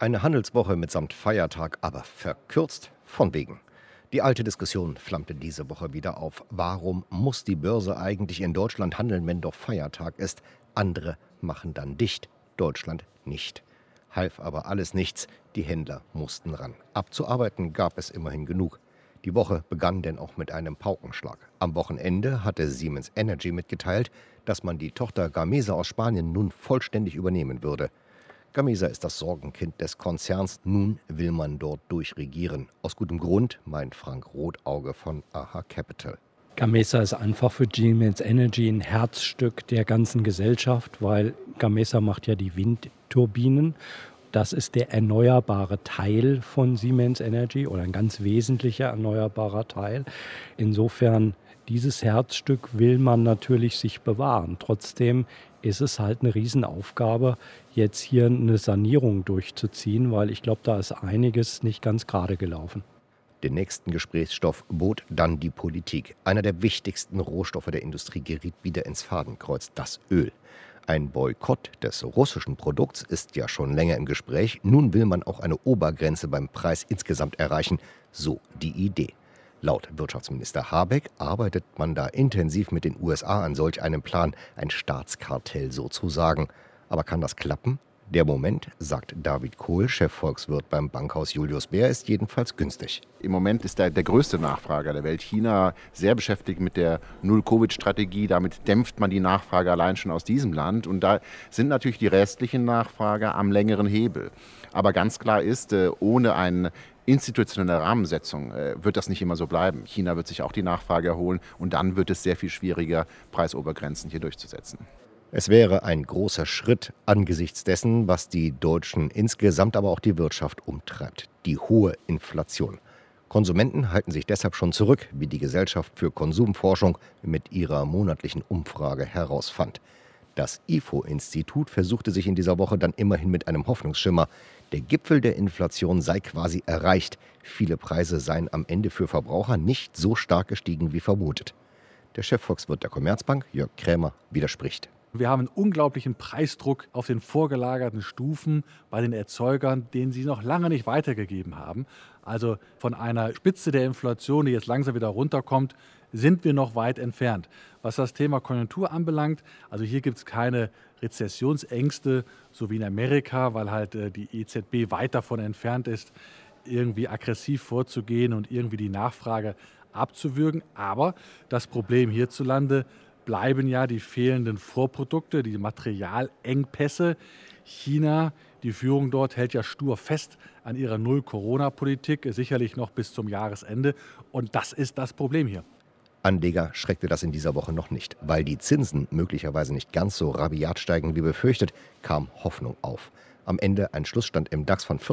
Eine Handelswoche mitsamt Feiertag, aber verkürzt von wegen. Die alte Diskussion flammte diese Woche wieder auf. Warum muss die Börse eigentlich in Deutschland handeln, wenn doch Feiertag ist? Andere machen dann dicht, Deutschland nicht. Half aber alles nichts, die Händler mussten ran. Abzuarbeiten gab es immerhin genug. Die Woche begann denn auch mit einem Paukenschlag. Am Wochenende hatte Siemens Energy mitgeteilt, dass man die Tochter Gamesa aus Spanien nun vollständig übernehmen würde. Gamesa ist das Sorgenkind des Konzerns. Nun will man dort durchregieren. Aus gutem Grund, meint Frank Rotauge von AHA Capital. Gamesa ist einfach für Siemens Energy ein Herzstück der ganzen Gesellschaft, weil Gamesa macht ja die Windturbinen. Das ist der erneuerbare Teil von Siemens Energy oder ein ganz wesentlicher erneuerbarer Teil. Insofern, dieses Herzstück will man natürlich sich bewahren. Trotzdem ist es halt eine Riesenaufgabe, jetzt hier eine Sanierung durchzuziehen, weil ich glaube, da ist einiges nicht ganz gerade gelaufen. Den nächsten Gesprächsstoff bot dann die Politik. Einer der wichtigsten Rohstoffe der Industrie geriet wieder ins Fadenkreuz, das Öl. Ein Boykott des russischen Produkts ist ja schon länger im Gespräch. Nun will man auch eine Obergrenze beim Preis insgesamt erreichen. So die Idee. Laut Wirtschaftsminister Habeck arbeitet man da intensiv mit den USA an solch einem Plan, ein Staatskartell sozusagen. Aber kann das klappen? Der Moment, sagt David Kohl, Chefvolkswirt beim Bankhaus Julius Baer, ist jedenfalls günstig. Im Moment ist der größte Nachfrager der Welt, China, sehr beschäftigt mit der Null-Covid-Strategie. Damit dämpft man die Nachfrage allein schon aus diesem Land. Und da sind natürlich die restlichen Nachfrager am längeren Hebel. Aber ganz klar ist, ohne eine institutionelle Rahmensetzung wird das nicht immer so bleiben. China wird sich auch die Nachfrage erholen und dann wird es sehr viel schwieriger, Preisobergrenzen hier durchzusetzen. Es wäre ein großer Schritt angesichts dessen, was die Deutschen insgesamt, aber auch die Wirtschaft umtreibt. Die hohe Inflation. Konsumenten halten sich deshalb schon zurück, wie die Gesellschaft für Konsumforschung mit ihrer monatlichen Umfrage herausfand. Das IFO-Institut versuchte sich in dieser Woche dann immerhin mit einem Hoffnungsschimmer. Der Gipfel der Inflation sei quasi erreicht. Viele Preise seien am Ende für Verbraucher nicht so stark gestiegen wie vermutet. Der Chefvolkswirt der Commerzbank, Jörg Krämer, widerspricht. Wir haben einen unglaublichen Preisdruck auf den vorgelagerten Stufen bei den Erzeugern, den sie noch lange nicht weitergegeben haben. Also von einer Spitze der Inflation, die jetzt langsam wieder runterkommt, sind wir noch weit entfernt. Was das Thema Konjunktur anbelangt, also hier gibt es keine Rezessionsängste, so wie in Amerika, weil halt die EZB weit davon entfernt ist, irgendwie aggressiv vorzugehen und irgendwie die Nachfrage abzuwürgen. Aber das Problem hierzulande bleiben ja die fehlenden Vorprodukte, die Materialengpässe. China, die Führung dort, hält ja stur fest an ihrer Null-Corona-Politik, sicherlich noch bis zum Jahresende. Und das ist das Problem hier. Anleger schreckte das in dieser Woche noch nicht. Weil die Zinsen möglicherweise nicht ganz so rabiat steigen wie befürchtet, kam Hoffnung auf. Am Ende ein Schlussstand im DAX von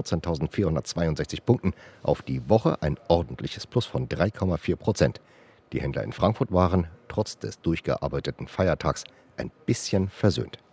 14.462 Punkten. Auf die Woche ein ordentliches Plus von 3,4%. Die Händler in Frankfurt waren, trotz des durchgearbeiteten Feiertags, ein bisschen versöhnt.